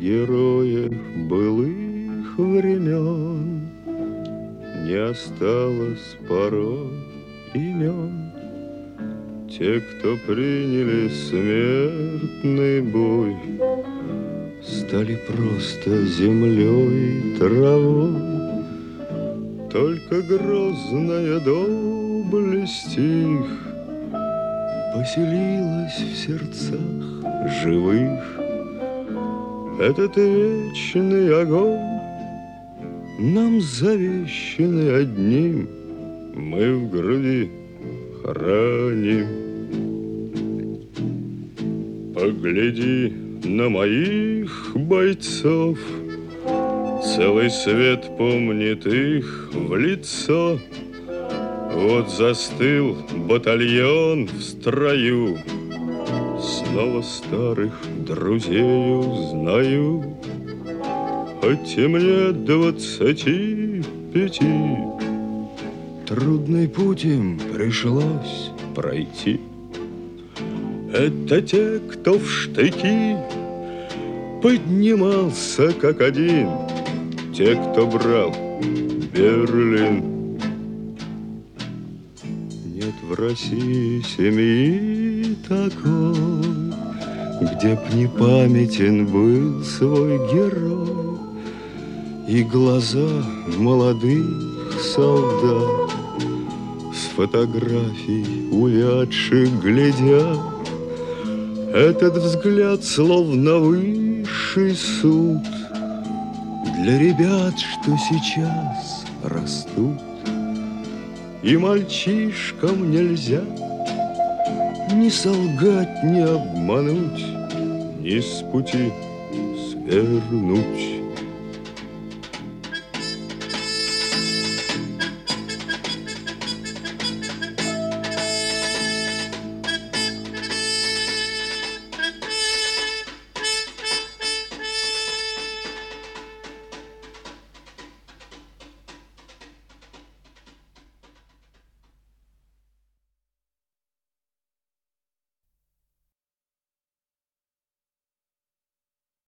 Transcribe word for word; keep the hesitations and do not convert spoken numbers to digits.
героев былых времен не осталось порой имен. Те, кто приняли смертный бой, стали просто землей и травой. Только грозная доблесть их поселилась в сердцах живых. Этот вечный огонь нам завещанный одним мы в груди храним. Погляди на моих бойцов, целый свет помнит их в лицо. Вот застыл батальон в строю, снова старых друзей узнаю. Хоть и мне двадцати пяти, трудный путь им пришлось пройти. Это те, кто в штыки поднимался как один, те, кто брал Берлин. Нет в России семьи такой, где б не памятен был свой герой, и глаза молодых солдат с фотографий увядших глядят. Этот взгляд словно высший суд для ребят, что сейчас растут. И мальчишкам нельзя ни солгать, ни обмануть, ни с пути свернуть.